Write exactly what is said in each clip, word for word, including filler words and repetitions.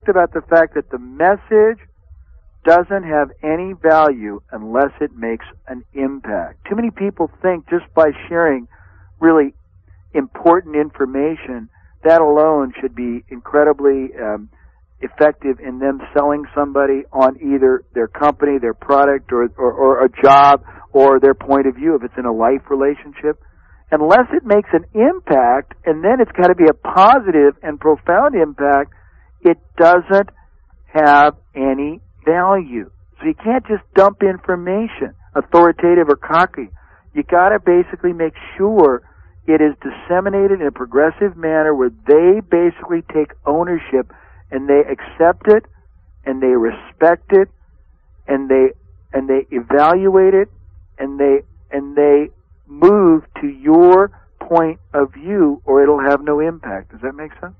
talked about the fact that the message doesn't have any value unless it makes an impact. Too many people think just by sharing really important information, that alone should be incredibly um, effective in them selling somebody on either their company, their product, or, or, or a job, or their point of view if it's in a life relationship. Unless it makes an impact, and then it's got to be a positive and profound impact, it doesn't have any value. So you can't just dump information, authoritative or cocky. You got to basically make sure it is disseminated in a progressive manner where they basically take ownership and they accept it and they respect it and they and they evaluate it and they and they move to your point of view, or it'll have no impact. Does that make sense?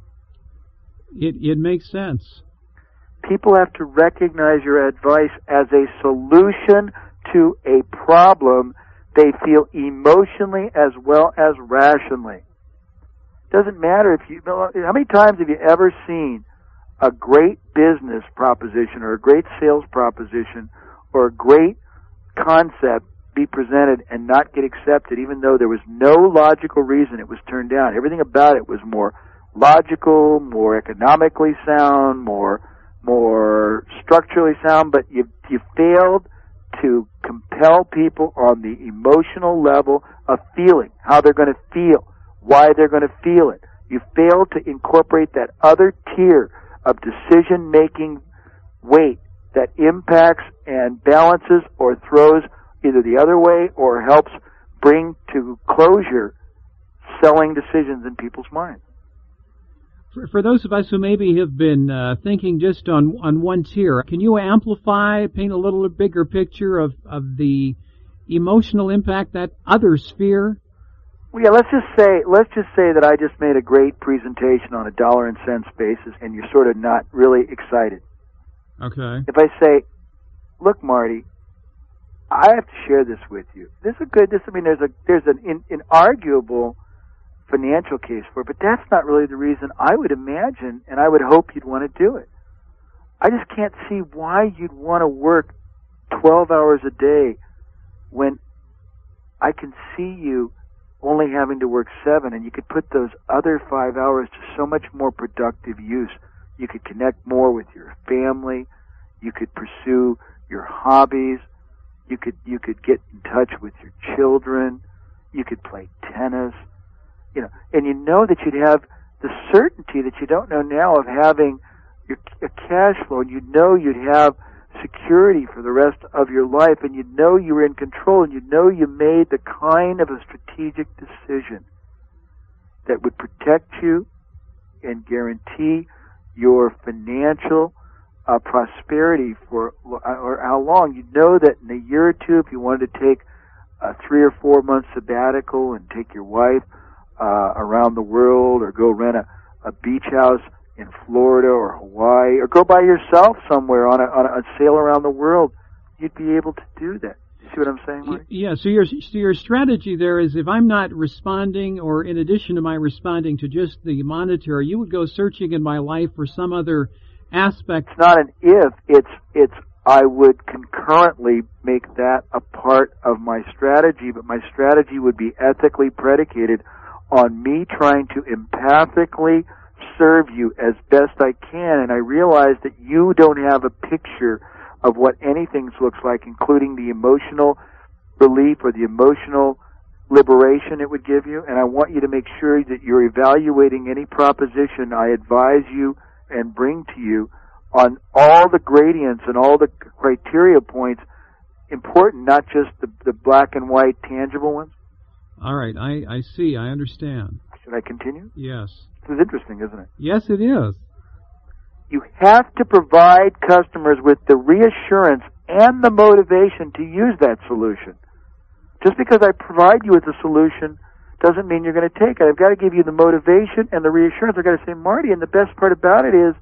It it makes sense. People have to recognize your advice as a solution to a problem they feel emotionally as well as rationally. Doesn't matter if you, how many times have you ever seen a great business proposition or a great sales proposition or a great concept be presented and not get accepted, even though there was no logical reason it was turned down? Everything about it was more logical, more economically sound, more more structurally sound, but you you failed to compel people on the emotional level of feeling, how they're going to feel, why they're going to feel it. You failed to incorporate that other tier of decision-making weight that impacts and balances or throws either the other way or helps bring to closure selling decisions in people's minds. For, for those of us who maybe have been uh, thinking just on on one tier, can you amplify, paint a little bigger picture of, of the emotional impact that others fear? Well, yeah, let's just say let's just say that I just made a great presentation on a dollar and cents basis, and you're sort of not really excited. Okay. If I say, "Look, Marty, I have to share this with you. This is a good. This I mean, there's a there's an in, inarguable financial case for it, but that's not really the reason I would imagine, and I would hope you'd want to do it. I just can't see why you'd want to work twelve hours a day when I can see you only having to work seven, and you could put those other five hours to so much more productive use. You could connect more with your family. You could pursue your hobbies. You could you could get in touch with your children. You could play tennis. You know, and you know that you'd have the certainty that you don't know now of having your a cash flow, and you know you'd have security for the rest of your life, and you know you were in control, and you know you made the kind of a strategic decision that would protect you and guarantee your financial uh, prosperity for or how long. You know that in a year or two, if you wanted to take a three or four month sabbatical and take your wife Uh, around the world, or go rent a, a beach house in Florida or Hawaii, or go by yourself somewhere on a, on a sail around the world, you'd be able to do that. You see what I'm saying, Mike? Yeah, so your, so your strategy there is, if I'm not responding, or in addition to my responding to just the monetary, you would go searching in my life for some other aspect. It's not an if, it's, it's I would concurrently make that a part of my strategy, but my strategy would be ethically predicated on me trying to empathically serve you as best I can, and I realize that you don't have a picture of what anything looks like, including the emotional relief or the emotional liberation it would give you, and I want you to make sure that you're evaluating any proposition I advise you and bring to you on all the gradients and all the criteria points important, not just the, the black and white tangible ones. All right, I, I see, I understand. Should I continue? Yes. This is interesting, isn't it? Yes, it is. You have to provide customers with the reassurance and the motivation to use that solution. Just because I provide you with a solution doesn't mean you're going to take it. I've got to give you the motivation and the reassurance. I've got to say, Marty, and the best part about it is,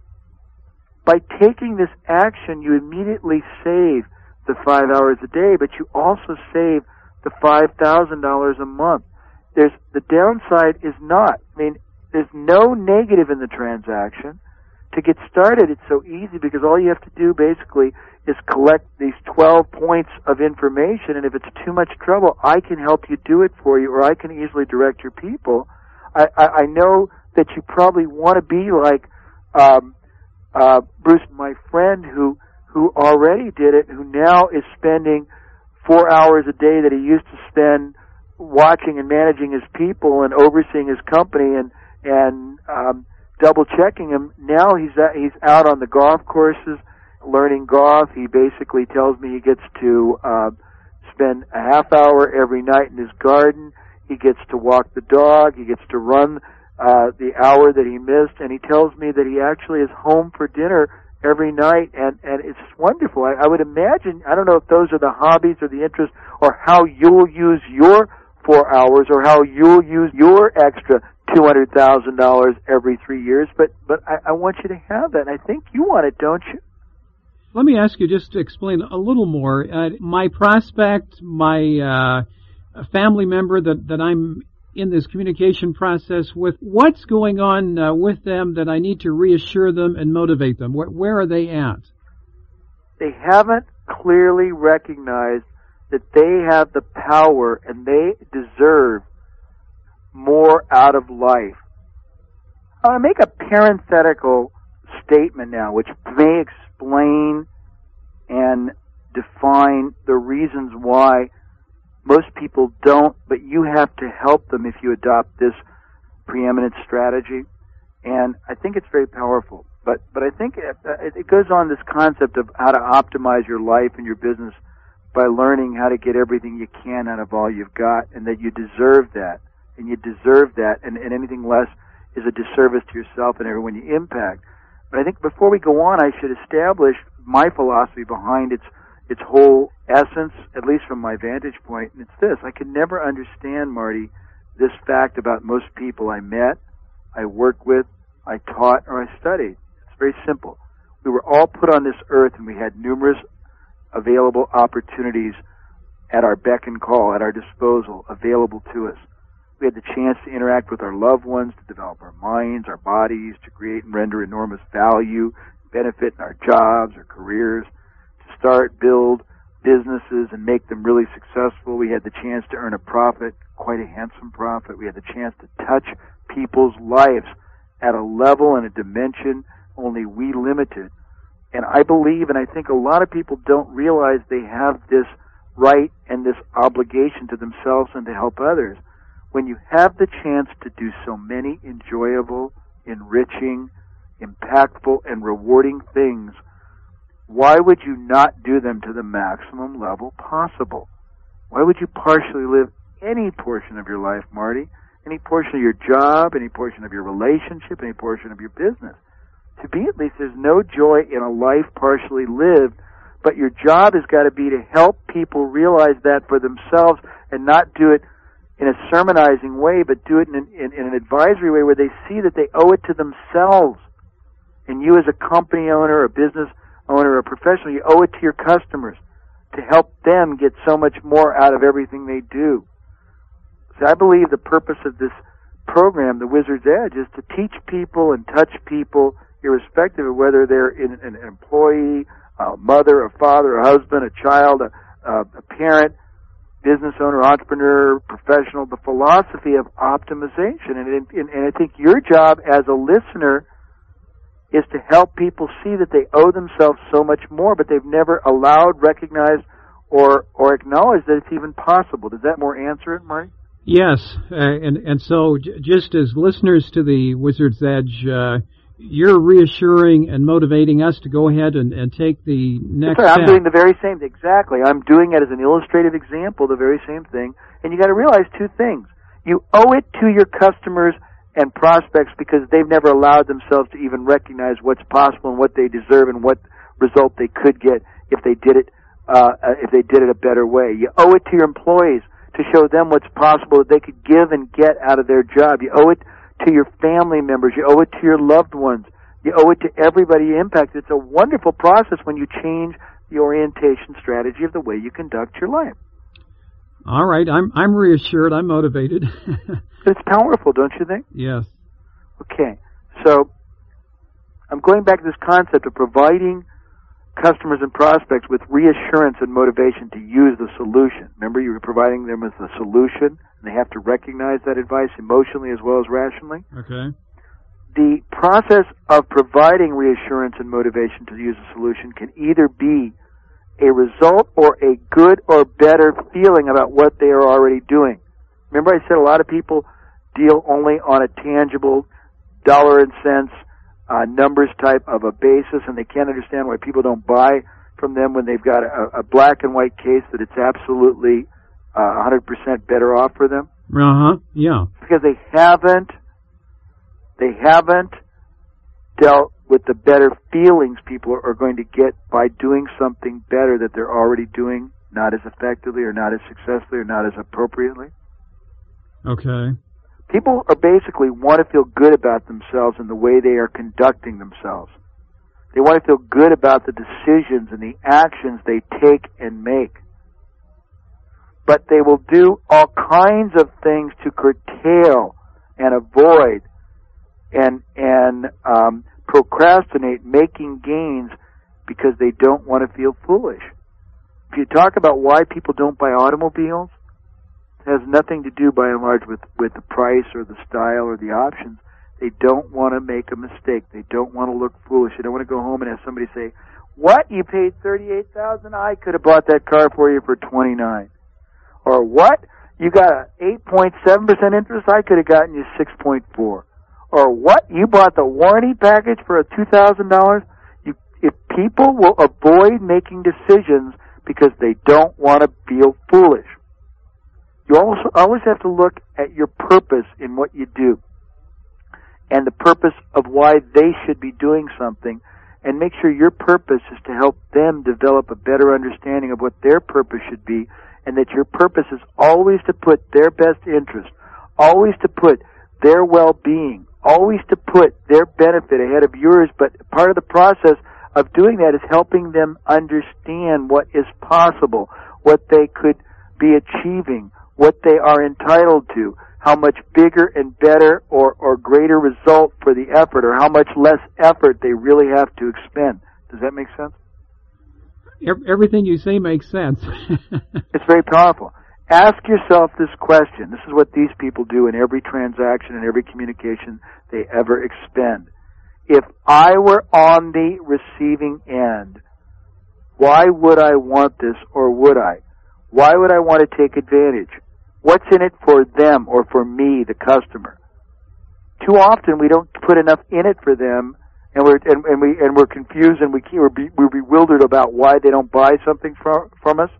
by taking this action, you immediately save the five hours a day, but you also save the five thousand dollars a month. There's the downside is not. I mean, there's no negative in the transaction. to get started, it's so easy because all you have to do basically is collect these twelve points of information, and if it's too much trouble, I can help you do it for you, or I can easily direct your people. I, I, I know that you probably want to be like um, uh, Bruce, my friend, who who already did it, who now is spending four hours a day that he used to spend watching and managing his people and overseeing his company and and um, double checking him. Now he's at, he's out on the golf courses learning golf. He basically tells me he gets to uh, spend a half hour every night in his garden. He gets to walk the dog. He gets to run uh, the hour that he missed, and he tells me that he actually is home for dinner every night, and, and it's wonderful. I, I would imagine, I don't know if those are the hobbies or the interests or how you'll use your four hours or how you'll use your extra two hundred thousand dollars every three years, but, but I, I want you to have that, and I think you want it, don't you? Let me ask you just to explain a little more. Uh, my prospect, my uh, family member that, that I'm in this communication process with, what's going on uh, with them that I need to reassure them and motivate them? Where, where are they at? They haven't clearly recognized that they have the power and they deserve more out of life. I want to make a parenthetical statement now, which may explain and define the reasons why most people don't, but you have to help them if you adopt this preeminent strategy. And I think it's very powerful. But but I think it, it goes on this concept of how to optimize your life and your business by learning how to get everything you can out of all you've got, and that you deserve that. And you deserve that, and, and anything less is a disservice to yourself and everyone you impact. But I think before we go on, I should establish my philosophy behind its its whole essence, at least from my vantage point, and it's this. I could never understand, Marty, this fact about most people I met, I worked with, I taught, or I studied. It's very simple. We were all put on this earth, and we had numerous available opportunities at our beck and call, at our disposal, available to us. We had the chance to interact with our loved ones, to develop our minds, our bodies, to create and render enormous value, benefit in our jobs, our careers, to start, build businesses and make them really successful. We had the chance to earn a profit, quite a handsome profit. We had the chance to touch people's lives at a level and a dimension only we limited. And I believe, and I think a lot of people don't realize they have this right and this obligation to themselves and to help others. When you have the chance to do so many enjoyable, enriching, impactful, and rewarding things, why would you not do them to the maximum level possible? Why would you partially live any portion of your life, Marty? Any portion of your job, any portion of your relationship, any portion of your business? To me, at least, there's no joy in a life partially lived, but your job has got to be to help people realize that for themselves and not do it in a sermonizing way, but do it in an, in, in an advisory way where they see that they owe it to themselves. And you as a company owner, a business owner, a professional, you owe it to your customers to help them get so much more out of everything they do. So I believe the purpose of this program, The Wizard's Edge, is to teach people and touch people irrespective of whether they're in, an employee, a mother, a father, a husband, a child, a, a, a parent, business owner, entrepreneur, professional, the philosophy of optimization. And, and, and I think your job as a listener is to help people see that they owe themselves so much more, but they've never allowed, recognized, or or acknowledged that it's even possible. Does that more answer it, Marty? Yes, uh, and and so j- just as listeners to the Wizard's Edge, uh, you're reassuring and motivating us to go ahead and, and take the next Sorry, step. I'm doing the very same thing. Exactly. I'm doing it as an illustrative example, the very same thing. And you got to realize two things. You owe it to your customers and prospects because they've never allowed themselves to even recognize what's possible and what they deserve and what result they could get if they did it uh, if they did it a better way. You owe it to your employees to show them what's possible that they could give and get out of their job. You owe it to your family members. You owe it to your loved ones. You owe it to everybody you impact. It's a wonderful process when you change the orientation strategy of the way you conduct your life. All right, I'm I'm reassured. I'm motivated. It's powerful, don't you think? Yes. Okay, so I'm going back to this concept of providing customers and prospects with reassurance and motivation to use the solution. Remember, you were providing them with a solution, and they have to recognize that advice emotionally as well as rationally. Okay. The process of providing reassurance and motivation to use a solution can either be a result or a good or better feeling about what they are already doing. Remember, I said a lot of people deal only on a tangible dollar and cents Uh, numbers type of a basis, and they can't understand why people don't buy from them when they've got a, a black and white case that it's absolutely uh, one hundred percent better off for them. Uh-huh, yeah. Because they haven't, they haven't dealt with the better feelings people are going to get by doing something better that they're already doing, not as effectively or not as successfully or not as appropriately. Okay. People are basically want to feel good about themselves and the way they are conducting themselves. They want to feel good about the decisions and the actions they take and make. But they will do all kinds of things to curtail and avoid and and um, procrastinate making gains because they don't want to feel foolish. If you talk about why people don't buy automobiles, has nothing to do, by and large, with, with the price or the style or the options. They don't want to make a mistake. They don't want to look foolish. They don't want to go home and have somebody say, "What? You paid thirty-eight thousand dollars? I could have bought that car for you for twenty-nine." Or, "What? You got an eight point seven percent interest? I could have gotten you six point four." Or, "What? You bought the warranty package for a two thousand dollars? You, if people will avoid making decisions because they don't want to feel foolish. You also always have to look at your purpose in what you do and the purpose of why they should be doing something, and make sure your purpose is to help them develop a better understanding of what their purpose should be, and that your purpose is always to put their best interest, always to put their well-being, always to put their benefit ahead of yours. But part of the process of doing that is helping them understand what is possible, what they could be achieving, what they are entitled to, how much bigger and better or, or greater result for the effort, or how much less effort they really have to expend. Does that make sense? Everything you say makes sense. It's very powerful. Ask yourself this question. This is what these people do in every transaction and every communication they ever expend. If I were on the receiving end, why would I want this, or would I? Why would I want to take advantage? What's in it for them or for me, the customer? Too often we don't put enough in it for them, and we're and, and we and we're confused, and we we're, be, we're bewildered about why they don't buy something from from us.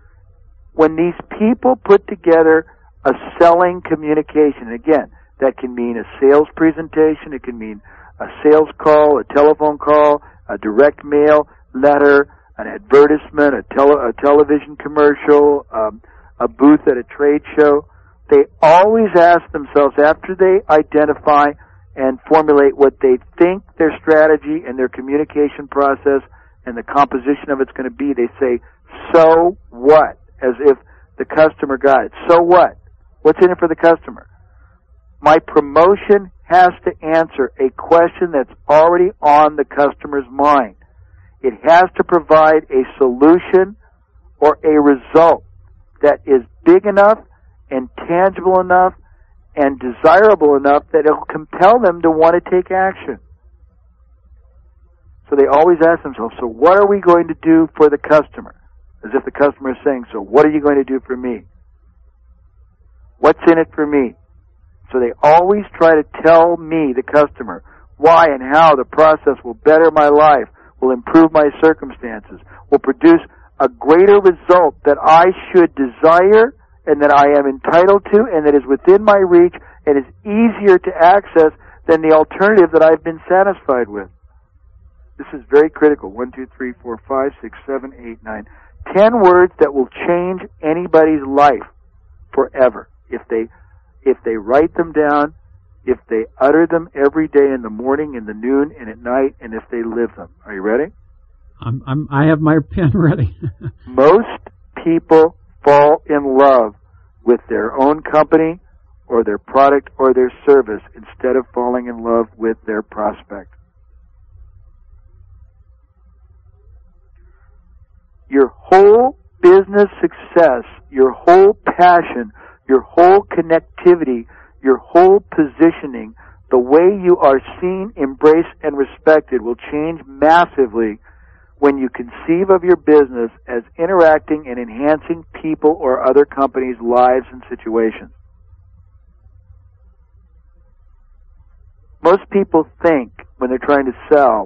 When these people put together a selling communication, and again, that can mean a sales presentation, it can mean a sales call, a telephone call, a direct mail letter, an advertisement, a, tele, a television commercial, um, a booth at a trade show. They always ask themselves, after they identify and formulate what they think their strategy and their communication process and the composition of it's going to be, they say, "So what?" As if the customer got it. So what? What's in it for the customer? My promotion has to answer a question that's already on the customer's mind. It has to provide a solution or a result that is big enough and tangible enough and desirable enough that it'll compel them to want to take action. So they always ask themselves, so what are we going to do for the customer? As if the customer is saying, so what are you going to do for me? What's in it for me? So they always try to tell me, the customer, why and how the process will better my life, will improve my circumstances, will produce a greater result that I should desire and that I am entitled to and that is within my reach and is easier to access than the alternative that I've been satisfied with. This is very critical. One, two, three, four, five, six, seven, eight, nine. Ten words that will change anybody's life forever if they if they write them down, if they utter them every day in the morning, in the noon, and at night, and if they live them. Are you ready? I'm, I'm, I have my pen ready. Most people fall in love with their own company or their product or their service instead of falling in love with their prospect. your whole business success, your whole passion, your whole connectivity, your whole positioning, the way you are seen, embraced, and respected will change massively when you conceive of your business as interacting and enhancing people or other companies' lives and situations. Most people think when they're trying to sell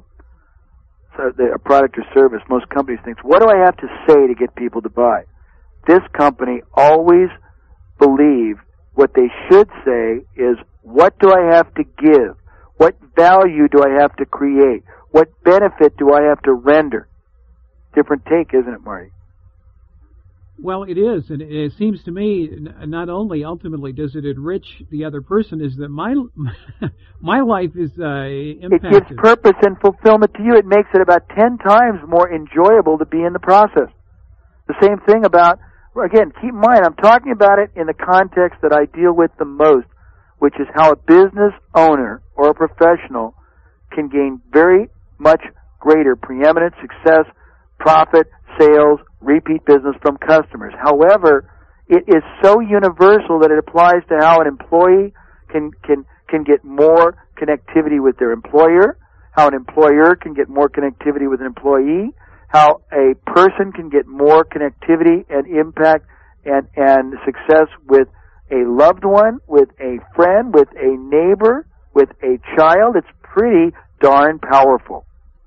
a product or service, most companies think, what do I have to say to get people to buy? This company always believes what they should say is, what do I have to give? What value do I have to create? What benefit do I have to render? Different take, isn't it, Marty? Well, it is, and it seems to me not only ultimately does it enrich the other person, is that my my life is uh, impacted. It gives purpose and fulfillment to you. It makes it about ten times more enjoyable to be in the process. The same thing about, again, keep in mind, I'm talking about it in the context that I deal with the most, which is how a business owner or a professional can gain very much greater preeminent success, profit, sales, repeat business from customers. However, it is so universal that it applies to how an employee can can can get more connectivity with their employer, how an employer can get more connectivity with an employee, how a person can get more connectivity and impact and and success with a loved one, with a friend, with a neighbor, with a child. It's pretty darn powerful.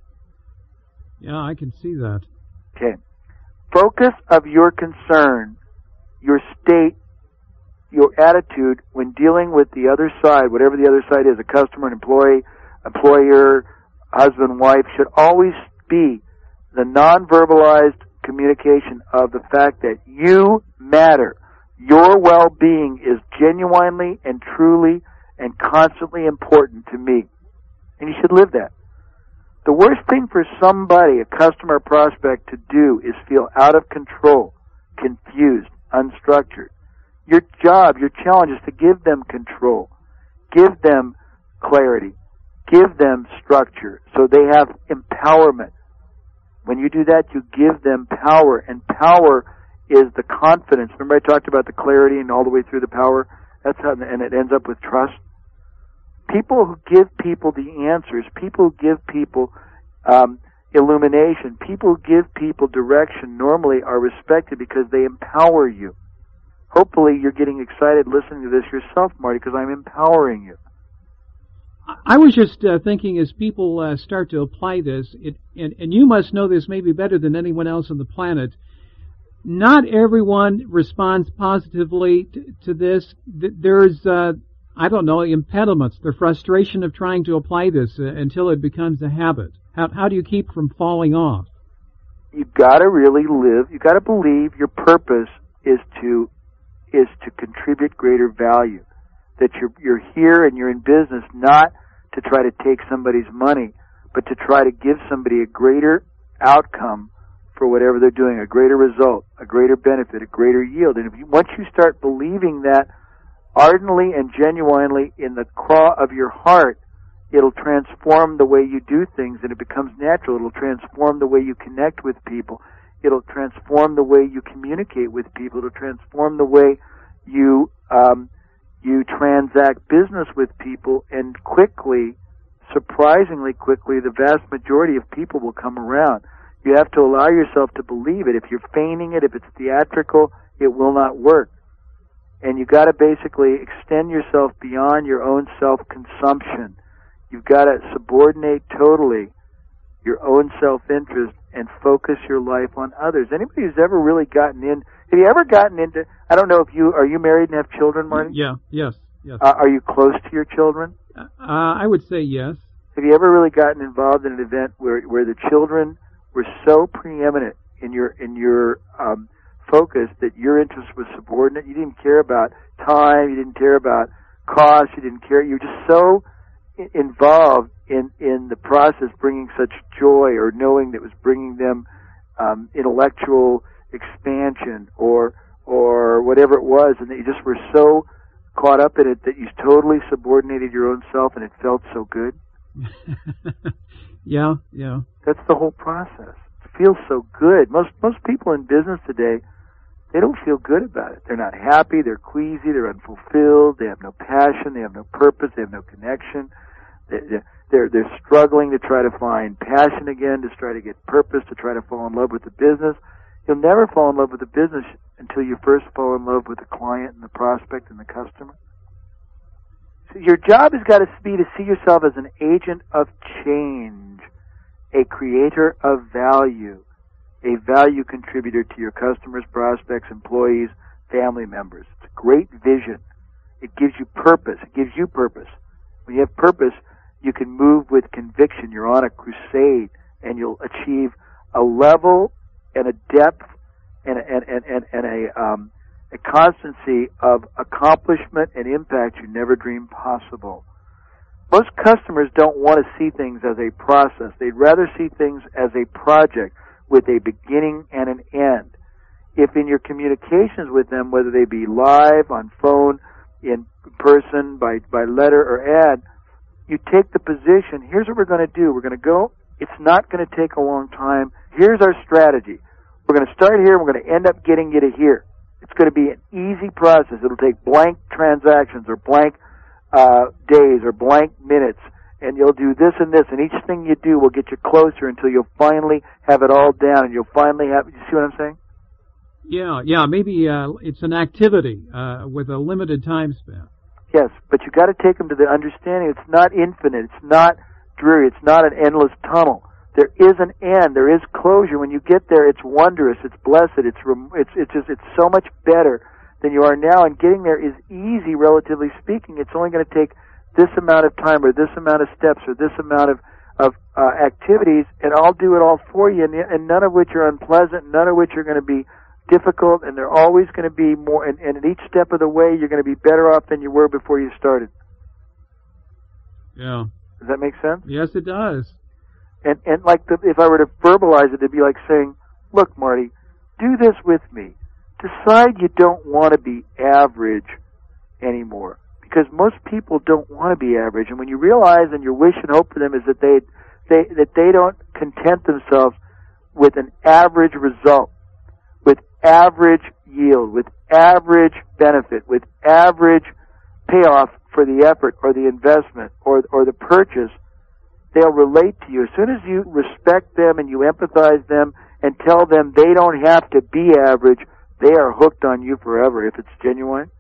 Yeah, I can see that. Okay. Focus of your concern, your state, your attitude when dealing with the other side, whatever the other side is, a customer, an employee, employer, husband, wife, should always be the non-verbalized communication of the fact that you matter. Your well-being is genuinely and truly and constantly important to me. And you should live that. The worst thing for somebody, a customer or prospect, to do is feel out of control, confused, unstructured. Your job, your challenge is to give them control, give them clarity, give them structure so they have empowerment. When you do that, you give them power, and power is the confidence. Remember I talked about the clarity and all the way through the power? That's how, and it ends up with trust. People who give people the answers, people who give people um, illumination, people who give people direction normally are respected because they empower you. Hopefully you're getting excited listening to this yourself, Marty, because I'm empowering you. I was just uh, thinking as people uh, start to apply this, it, and, and you must know this maybe better than anyone else on the planet, not everyone responds positively to, to this. There's... Uh, I don't know, impediments, the frustration of trying to apply this uh, until it becomes a habit. How, how do you keep from falling off? You've got to really live, you've got to believe your purpose is to is to contribute greater value. That you're, you're here and you're in business not to try to take somebody's money, but to try to give somebody a greater outcome for whatever they're doing, a greater result, a greater benefit, a greater yield. And if you, once you start believing that ardently and genuinely in the craw of your heart, it'll transform the way you do things, and it becomes natural. It'll transform the way you connect with people. It'll transform the way you communicate with people. It'll transform the way you um, you transact business with people, and quickly, surprisingly quickly, the vast majority of people will come around. You have to allow yourself to believe it. If you're feigning it, if it's theatrical, it will not work. And you've got to basically extend yourself beyond your own self-consumption. You've got to subordinate totally your own self-interest and focus your life on others. Anybody who's ever really gotten in, have you ever gotten into, I don't know if you, are you married and have children, Marty? Yeah, yes, yes. Uh, are you close to your children? Uh, I would say yes. Have you ever really gotten involved in an event where, where the children were so preeminent in your, in your, um, focus that your interest was subordinate? You didn't care about time, you didn't care about cost, you didn't care, you were just so involved in, in the process bringing such joy, or knowing that it was bringing them um, intellectual expansion or or whatever it was, and that you just were so caught up in it that you totally subordinated your own self, and it felt so good. yeah, yeah. That's the whole process. It feel so good. Most most people in business today, they don't feel good about it. They're not happy, they're queasy, they're unfulfilled, they have no passion, they have no purpose, they have no connection. They're, they're, they're struggling to try to find passion again, to try to get purpose, to try to fall in love with the business. You'll never fall in love with the business until you first fall in love with the client and the prospect and the customer. So your job has got to be to see yourself as an agent of change, a creator of value, a value contributor to your customers, prospects, employees, family members. It's a great vision. It gives you purpose. It gives you purpose. When you have purpose, you can move with conviction. You're on a crusade, and you'll achieve a level and a depth and a, and, and, and, and a, um, a constancy of accomplishment and impact you never dreamed possible. Most customers don't want to see things as a process. They'd rather see things as a project with a beginning and an end. If in your communications with them, whether they be live, on phone, in person, by, by letter or ad, you take the position, here's what we're going to do. We're going to go, it's not going to take a long time. Here's our strategy. We're going to start here, we're going to end up getting you to here. It's going to be an easy process. It'll take blank transactions or blank uh, days or blank minutes, and you'll do this and this, and each thing you do will get you closer until you'll finally have it all down, and you'll finally have, you see what I'm saying? Yeah, yeah, maybe uh, it's an activity uh, with a limited time span. Yes, but you've got to take them to the understanding it's not infinite, it's not dreary, it's not an endless tunnel. There is an end, there is closure. When you get there, it's wondrous, it's blessed, it's it's it's just it's so much better than you are now, and getting there is easy, relatively speaking. It's only going to take this amount of time or this amount of steps or this amount of of uh, activities, and I'll do it all for you, and, and none of which are unpleasant, none of which are going to be difficult, and they're always going to be more, and, and at each step of the way, you're going to be better off than you were before you started. Yeah. Does that make sense? Yes, it does. And, and like the, if I were to verbalize it, it'd be like saying, look, Marty, do this with me. Decide you don't want to be average anymore. Because most people don't want to be average. And when you realize, and your wish and hope for them is that they, they, that they don't content themselves with an average result, with average yield, with average benefit, with average payoff for the effort or the investment or, or the purchase, they'll relate to you. As soon as you respect them and you empathize them and tell them they don't have to be average, they are hooked on you forever if it's genuine.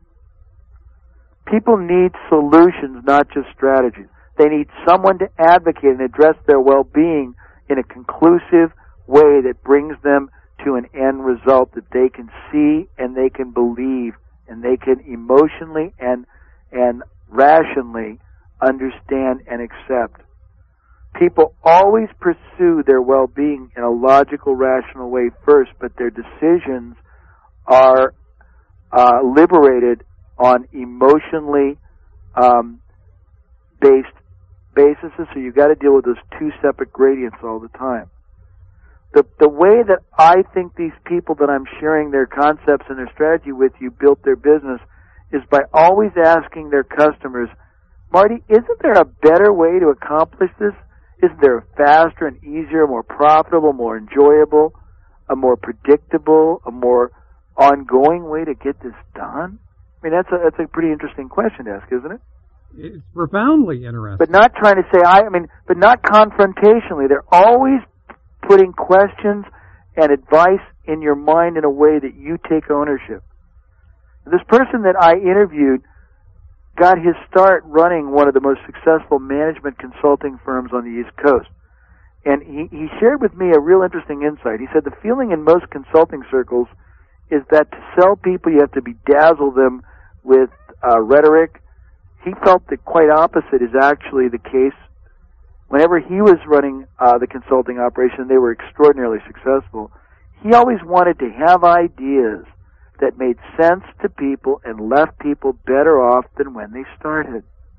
People need solutions, not just strategies. They need someone to advocate and address their well-being in a conclusive way that brings them to an end result that they can see and they can believe and they can emotionally and and rationally understand and accept. People always pursue their well-being in a logical, rational way first, but their decisions are uh, liberated on emotionally um, based basis. So you've got to deal with those two separate gradients all the time. The the way that I think these people that I'm sharing their concepts and their strategy with you built their business is by always asking their customers, Marty, isn't there a better way to accomplish this? Isn't there a faster and easier, more profitable, more enjoyable, a more predictable, a more ongoing way to get this done? I mean, that's a that's a pretty interesting question to ask, isn't it? It's profoundly interesting. But not trying to say, I, I mean, but not confrontationally. They're always putting questions and advice in your mind in a way that you take ownership. This person that I interviewed got his start running one of the most successful management consulting firms on the East Coast. And he, he shared with me a real interesting insight. He said the feeling in most consulting circles is that to sell people you have to bedazzle them with uh, rhetoric. He felt that quite opposite is actually the case. Whenever he was running uh, the consulting operation, they were extraordinarily successful. He always wanted to have ideas that made sense to people and left people better off than when they started.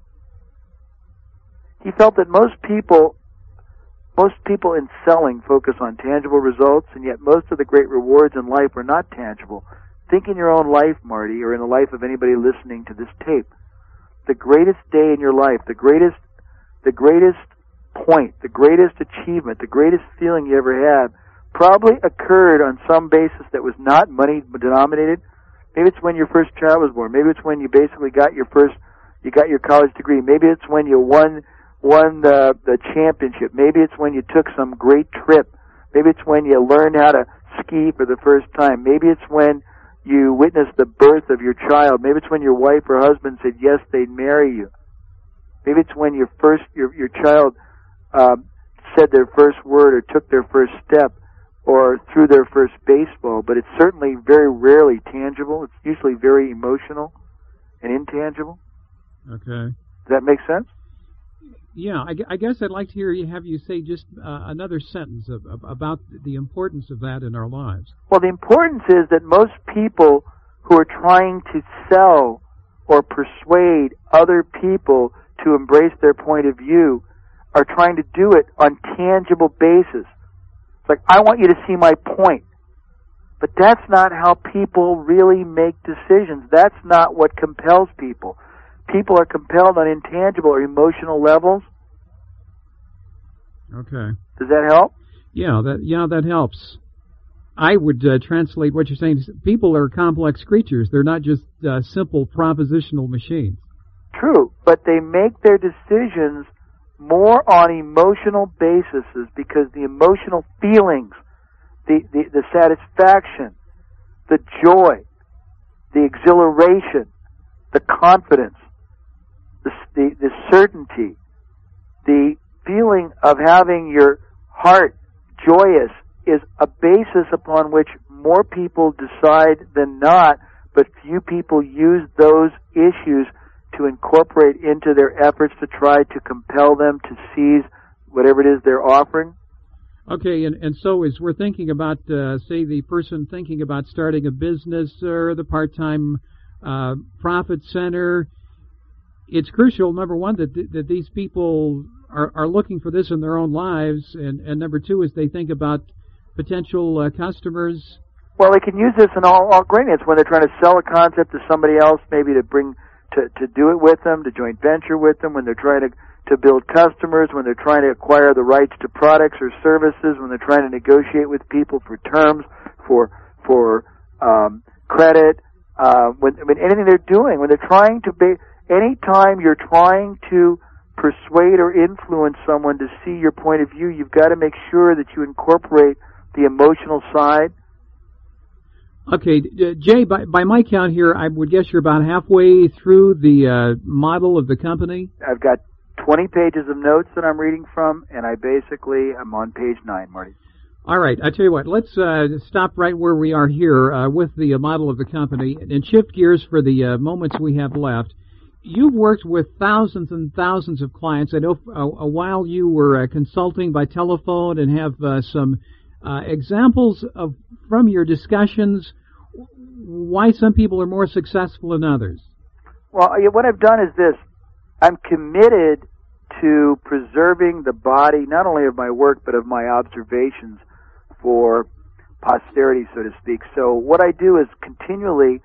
He felt that most people, most people in selling focus on tangible results, and yet most of the great rewards in life are not tangible. Think in your own life, Marty, or in the life of anybody listening to this tape. The greatest day in your life, the greatest, the greatest point, the greatest achievement, the greatest feeling you ever had probably occurred on some basis that was not money denominated. Maybe it's when your first child was born. Maybe it's when you basically got your first, you got your college degree. Maybe it's when you won won the the championship. Maybe it's when you took some great trip. Maybe it's when you learned how to ski for the first time. Maybe it's when you witnessed the birth of your child. Maybe it's when your wife or husband said yes, they'd marry you. Maybe it's when your first your your child um, said their first word or took their first step or threw their first baseball. But it's certainly very rarely tangible. It's usually very emotional and intangible. Okay. Does that make sense? Yeah, I, I guess I'd like to hear you have you say just uh, another sentence of, of, about the importance of that in our lives. Well, the importance is that most people who are trying to sell or persuade other people to embrace their point of view are trying to do it on tangible basis. It's like, I want you to see my point. But that's not how people really make decisions. That's not what compels people. People are compelled on intangible or emotional levels. Okay. Does that help? Yeah, that yeah, that helps. I would uh, translate what you're saying. People are complex creatures. They're not just uh, simple propositional machines. True, but they make their decisions more on emotional bases because the emotional feelings, the, the, the satisfaction, the joy, the exhilaration, the confidence, the, the, the certainty, the feeling of having your heart joyous is a basis upon which more people decide than not, but few people use those issues to incorporate into their efforts to try to compel them to seize whatever it is they're offering. Okay, and, and so as we're thinking about, uh, say, the person thinking about starting a business or the part-time uh, profit center, it's crucial, number one, that th- that these people are, are looking for this in their own lives, and, and number two is they think about potential uh, customers. Well, they can use this in all, all gradients when they're trying to sell a concept to somebody else, maybe to bring to, to do it with them, to joint venture with them, when they're trying to, to build customers, when they're trying to acquire the rights to products or services, when they're trying to negotiate with people for terms, for for um, credit, uh, when, when anything they're doing, when they're trying to be, any time you're trying to persuade or influence someone to see your point of view, you've got to make sure that you incorporate the emotional side. Okay, uh, Jay, by, by my count here, I would guess you're about halfway through the uh, model of the company. I've got twenty pages of notes that I'm reading from, and I basically am on page nine, Marty. All right, I tell you what, let's uh, stop right where we are here uh, with the uh, model of the company and shift gears for the uh, moments we have left. You've worked with thousands and thousands of clients. I know a, a while you were uh, consulting by telephone and have uh, some uh, examples of from your discussions why some people are more successful than others. Well, what I've done is this. I'm committed to preserving the body, not only of my work, but of my observations for posterity, so to speak. So what I do is continually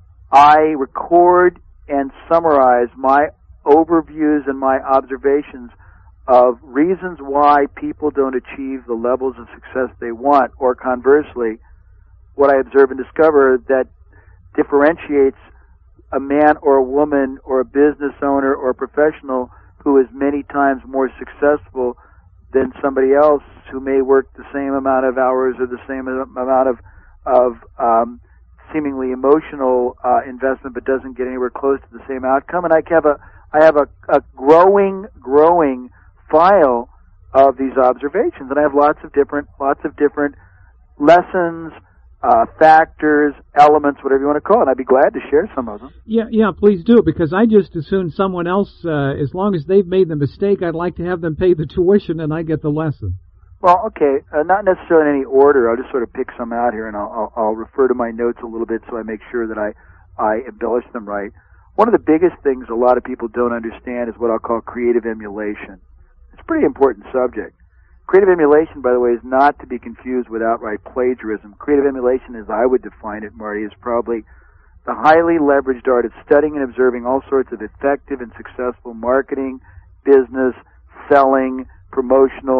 I record and summarize my overviews and my observations of reasons why people don't achieve the levels of success they want, or conversely, what I observe and discover that differentiates a man or a woman or a business owner or a professional who is many times more successful than somebody else who may work the same amount of hours or the same amount of of um, seemingly emotional uh, investment, but doesn't get anywhere close to the same outcome. And I have a I have a, a growing growing file of these observations, and I have lots of different lots of different lessons, uh, factors, elements, whatever you want to call it. I'd be glad to share some of them. Yeah, yeah, please do, because I just assume someone else, uh, as long as they've made the mistake, I'd like to have them pay the tuition and I get the lesson. Well, okay, uh, not necessarily in any order. I'll just sort of pick some out here, and I'll, I'll, I'll refer to my notes a little bit so I make sure that I, I embellish them right. One of the biggest things a lot of people don't understand is what I'll call creative emulation. It's a pretty important subject. Creative emulation, by the way, is not to be confused with outright plagiarism. Creative emulation, as I would define it, Marty, is probably the highly leveraged art of studying and observing all sorts of effective and successful marketing, business, selling, promotional,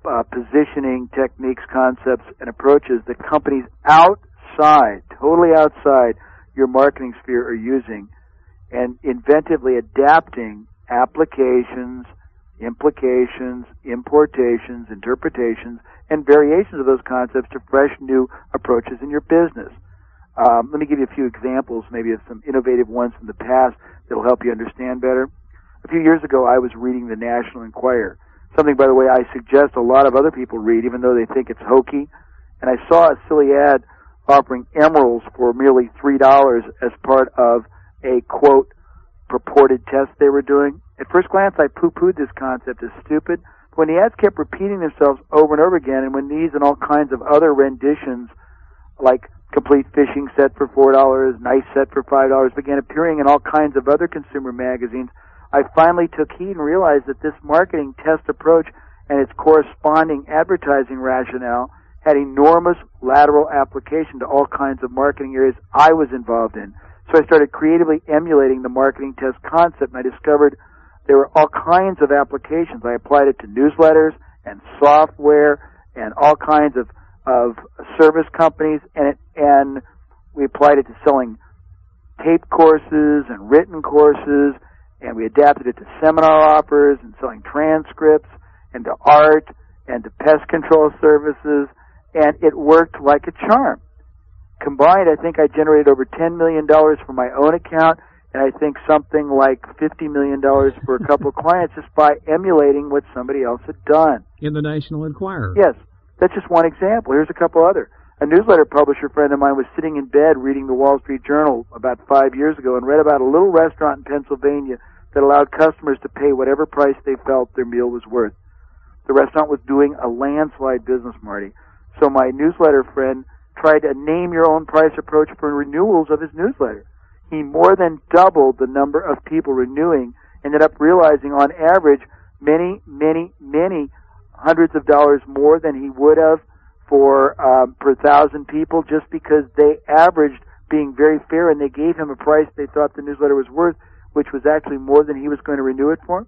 uh, positioning techniques, concepts, and approaches that companies outside, totally outside your marketing sphere are using, and inventively adapting applications, implications, importations, interpretations, and variations of those concepts to fresh new approaches in your business. Um, let me give you a few examples, maybe of some innovative ones from the past that will help you understand better. A few years ago, I was reading the National Enquirer, something, by the way, I suggest a lot of other people read, even though they think it's hokey. And I saw a silly ad offering emeralds for merely three dollars as part of a, quote, purported test they were doing. At first glance, I poo-pooed this concept as stupid, but when the ads kept repeating themselves over and over again, and when these and all kinds of other renditions, like complete fishing set for four dollars, nice set for five dollars, began appearing in all kinds of other consumer magazines, I finally took heed and realized that this marketing test approach and its corresponding advertising rationale had enormous lateral application to all kinds of marketing areas I was involved in. So I started creatively emulating the marketing test concept, and I discovered there were all kinds of applications. I applied it to newsletters and software and all kinds of, of service companies, and it, and we applied it to selling tape courses and written courses, and we adapted it to seminar offers and selling transcripts and to art and to pest control services, and it worked like a charm. Combined, I think I generated over ten million dollars for my own account, and I think something like fifty million dollars for a couple of clients just by emulating what somebody else had done. In the National Enquirer. Yes, that's just one example. Here's a couple other. A newsletter publisher friend of mine was sitting in bed reading the Wall Street Journal about five years ago and read about a little restaurant in Pennsylvania that allowed customers to pay whatever price they felt their meal was worth. The restaurant was doing a landslide business, Marty. So my newsletter friend tried a name-your-own-price approach for renewals of his newsletter. He more than doubled the number of people renewing, ended up realizing on average many, many, many hundreds of dollars more than he would have for um, per thousand people just because they averaged being very fair and they gave him a price they thought the newsletter was worth, which was actually more than he was going to renew it for.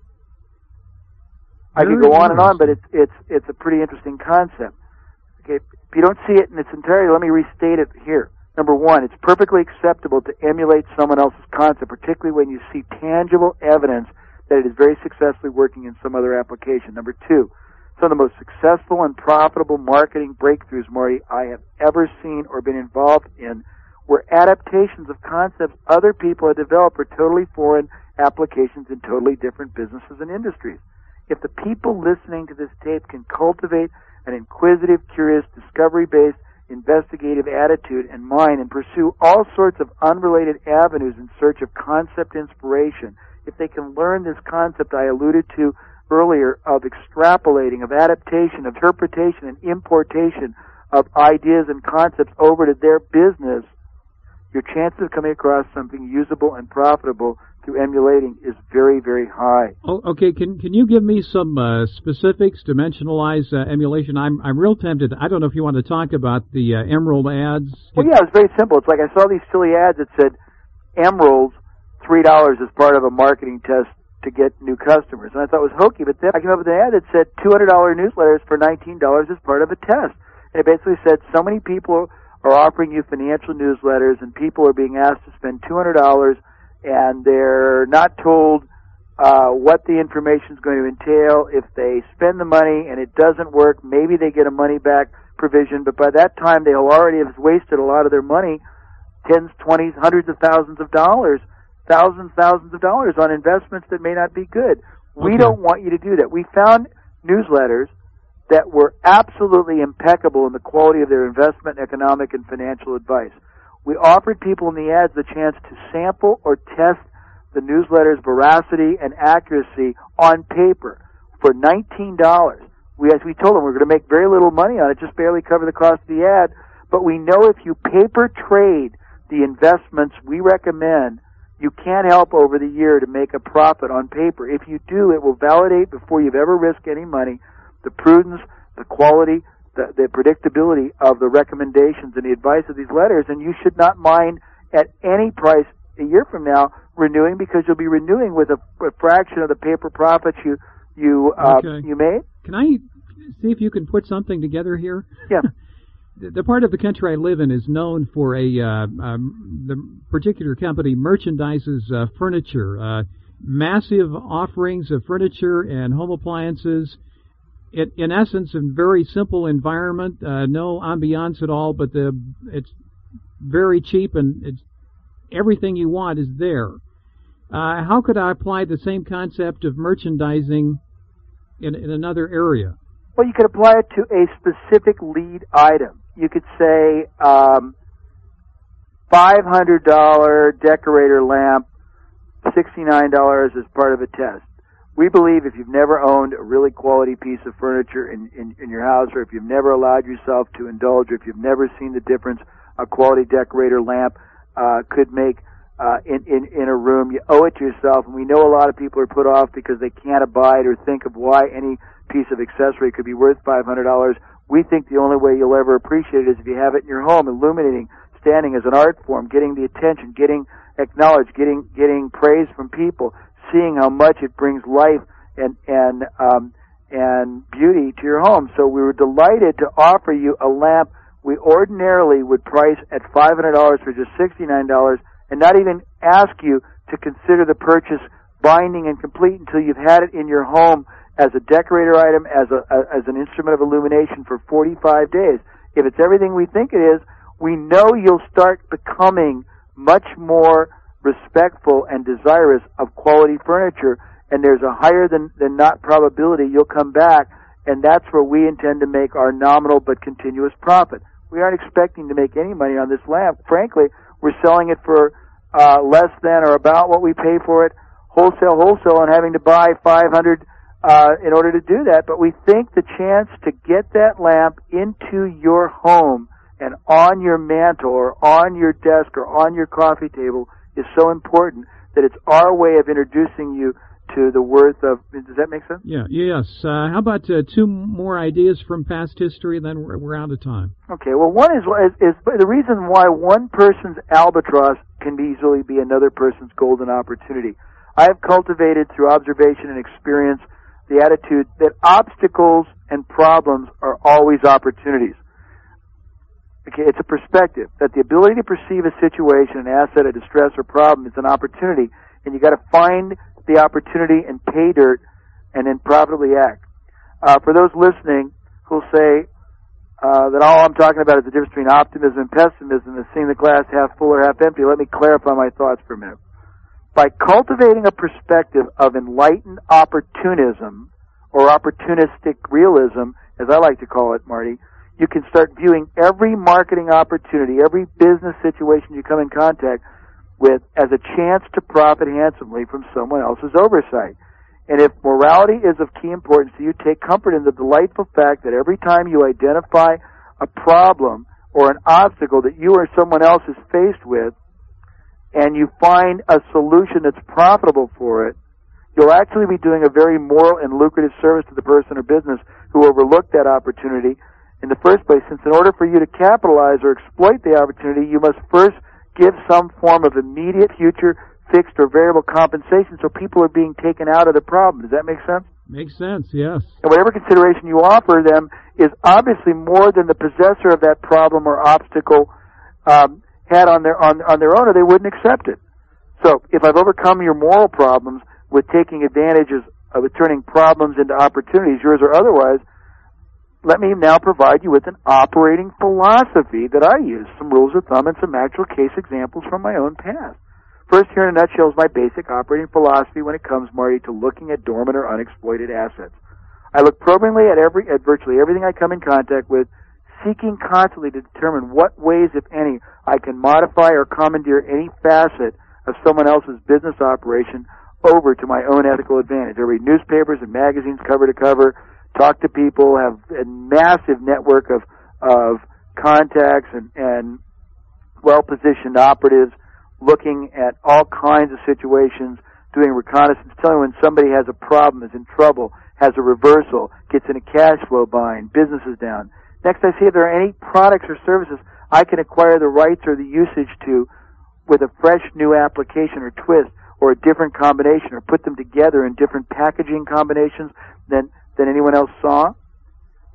I could go on and on, but it's it's it's a pretty interesting concept. Okay, if you don't see it in its entirety, let me restate it here. Number one, it's perfectly acceptable to emulate someone else's concept, particularly when you see tangible evidence that it is very successfully working in some other application. Number two, some of the most successful and profitable marketing breakthroughs, Marty, I have ever seen or been involved in were adaptations of concepts other people had developed for totally foreign applications in totally different businesses and industries. If the people listening to this tape can cultivate an inquisitive, curious, discovery-based, investigative attitude and mind and pursue all sorts of unrelated avenues in search of concept inspiration, if they can learn this concept I alluded to earlier of extrapolating, of adaptation, of interpretation, and importation of ideas and concepts over to their business, your chances of coming across something usable and profitable through emulating is very, very high. Oh, okay, can can you give me some uh, specifics, dimensionalize uh, emulation? I'm I'm real tempted. I don't know if you want to talk about the uh, emerald ads. Well, yeah, it's very simple. It's like I saw these silly ads that said emeralds, three dollars as part of a marketing test to get new customers. And I thought it was hokey, but then I came up with an ad that said two hundred dollars newsletters for nineteen dollars as part of a test. And it basically said so many people are offering you financial newsletters and people are being asked to spend two hundred dollars and they're not told uh, what the information is going to entail. If they spend the money and it doesn't work, maybe they get a money-back provision, but by that time they'll already have wasted a lot of their money, tens, twenties, hundreds of thousands of dollars, thousands, thousands of dollars on investments that may not be good. We Okay. don't want you to do that. We found newsletters that were absolutely impeccable in the quality of their investment, economic, and financial advice. We offered people in the ads the chance to sample or test the newsletter's veracity and accuracy on paper for nineteen dollars. We, as we told them, we're going to make very little money on it, just barely cover the cost of the ad, but we know if you paper trade the investments we recommend, you can't help over the year to make a profit on paper. If you do, it will validate before you've ever risked any money the prudence, the quality, the, the predictability of the recommendations and the advice of these letters, and you should not mind at any price a year from now renewing, because you'll be renewing with a, a fraction of the paper profits you you uh, Okay. you made. Can I see if you can put something together here? Yeah. the, the part of the country I live in is known for a uh, um, the particular company merchandises uh, furniture, uh, massive offerings of furniture and home appliances. It, in essence, a very simple environment, uh, no ambiance at all, but the it's very cheap and it's everything you want is there. Uh, how could I apply the same concept of merchandising in, in another area? Well, you could apply it to a specific lead item. You could say um, five hundred dollars decorator lamp, sixty-nine dollars as part of a test. We believe if you've never owned a really quality piece of furniture in, in, in your house, or if you've never allowed yourself to indulge, or if you've never seen the difference a quality decorator lamp uh, could make uh, in, in, in a room, you owe it to yourself. And we know a lot of people are put off because they can't abide or think of why any piece of accessory could be worth five hundred dollars. We think the only way you'll ever appreciate it is if you have it in your home, illuminating, standing as an art form, getting the attention, getting acknowledged, getting getting praise from people, seeing how much it brings life and and um, and beauty to your home. So we were delighted to offer you a lamp we ordinarily would price at five hundred dollars for just sixty-nine dollars, and not even ask you to consider the purchase binding and complete until you've had it in your home as a decorator item, as a as an instrument of illumination for forty-five days. If it's everything we think it is, we know you'll start becoming much more respectful and desirous of quality furniture, and there's a higher than, than not probability you'll come back, and that's where we intend to make our nominal but continuous profit. We aren't expecting to make any money on this lamp. Frankly, we're selling it for uh, less than or about what we pay for it, wholesale, wholesale, and having to buy five hundred uh, in order to do that. But we think the chance to get that lamp into your home and on your mantle or on your desk or on your coffee table is so important that it's our way of introducing you to the worth of. Does that make sense? Yeah. Yes. Uh, how about uh, two more ideas from past history? Then we're, we're out of time. Okay. Well, one is, is is the reason why one person's albatross can easily be another person's golden opportunity. I have cultivated through observation and experience the attitude that obstacles and problems are always opportunities. Okay, it's a perspective that the ability to perceive a situation, an asset, a distress, or problem is an opportunity, and you got to find the opportunity and pay dirt, and then profitably act. Uh, for those listening who'll say uh, that all I'm talking about is the difference between optimism and pessimism, and seeing the glass half full or half empty, let me clarify my thoughts for a minute. By cultivating a perspective of enlightened opportunism, or opportunistic realism, as I like to call it, Marty, you can start viewing every marketing opportunity, every business situation you come in contact with as a chance to profit handsomely from someone else's oversight. And if morality is of key importance to you, take comfort in the delightful fact that every time you identify a problem or an obstacle that you or someone else is faced with, and you find a solution that's profitable for it, you'll actually be doing a very moral and lucrative service to the person or business who overlooked that opportunity in the first place, since in order for you to capitalize or exploit the opportunity, you must first give some form of immediate, future, fixed, or variable compensation so people are being taken out of the problem. Does that make sense? Makes sense, yes. And whatever consideration you offer them is obviously more than the possessor of that problem or obstacle um, had on their on, on their own, or they wouldn't accept it. So if I've overcome your moral problems with taking advantages of turning problems into opportunities, yours or otherwise, let me now provide you with an operating philosophy that I use, some rules of thumb and some actual case examples from my own past. First, here in a nutshell, is my basic operating philosophy when it comes, Marty, to looking at dormant or unexploited assets. I look probingly at every, at virtually everything I come in contact with, seeking constantly to determine what ways, if any, I can modify or commandeer any facet of someone else's business operation over to my own ethical advantage. I read newspapers and magazines cover to cover, talk to people, have a massive network of of contacts and, and well-positioned operatives looking at all kinds of situations, doing reconnaissance, telling when somebody has a problem, is in trouble, has a reversal, gets in a cash flow bind, business is down. Next, I see if there are any products or services I can acquire the rights or the usage to with a fresh new application or twist or a different combination, or put them together in different packaging combinations than than anyone else saw.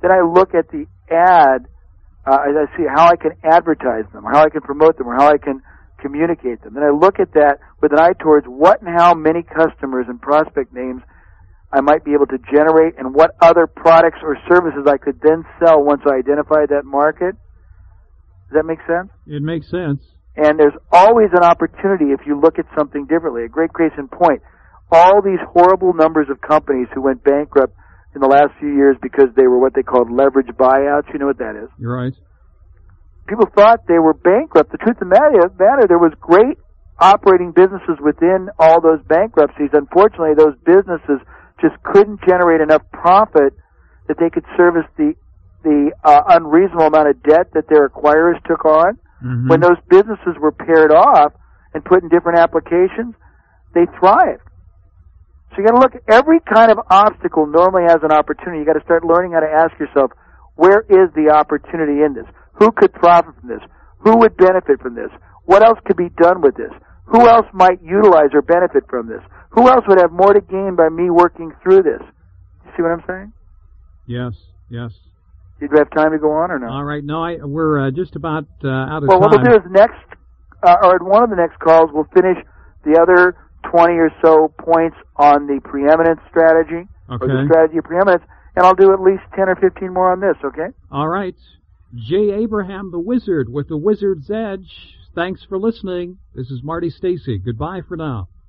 Then I look at the ad, uh, and I see how I can advertise them, or how I can promote them, or how I can communicate them. Then I look at that with an eye towards what and how many customers and prospect names I might be able to generate, and what other products or services I could then sell once I identify that market. Does that make sense? It makes sense. And there's always an opportunity if you look at something differently. A great case in point, all these horrible numbers of companies who went bankrupt in the last few years because they were what they called leverage buyouts. You know what that is? You're right. People thought they were bankrupt. The truth of the matter, matter there was great operating businesses within all those bankruptcies. Unfortunately, those businesses just couldn't generate enough profit that they could service the the uh, unreasonable amount of debt that their acquirers took on. Mm-hmm. When those businesses were paired off and put in different applications, they thrived. So you got to look. Every kind of obstacle normally has an opportunity. You got to start learning how to ask yourself, where is the opportunity in this? Who could profit from this? Who would benefit from this? What else could be done with this? Who else might utilize or benefit from this? Who else would have more to gain by me working through this? You see what I'm saying? Yes, yes. Do you have time to go on or no? All right. No, I, we're uh, just about uh, out of well, time. Well, what we'll do is next, uh, or at one of the next calls, we'll finish the other twenty or so points on the preeminence strategy, okay. or the strategy of preeminence, and I'll do at least ten or fifteen more on this, okay? All right. Jay Abraham, the Wizard, with the Wizard's Edge. Thanks for listening. This is Marty Stacy. Goodbye for now.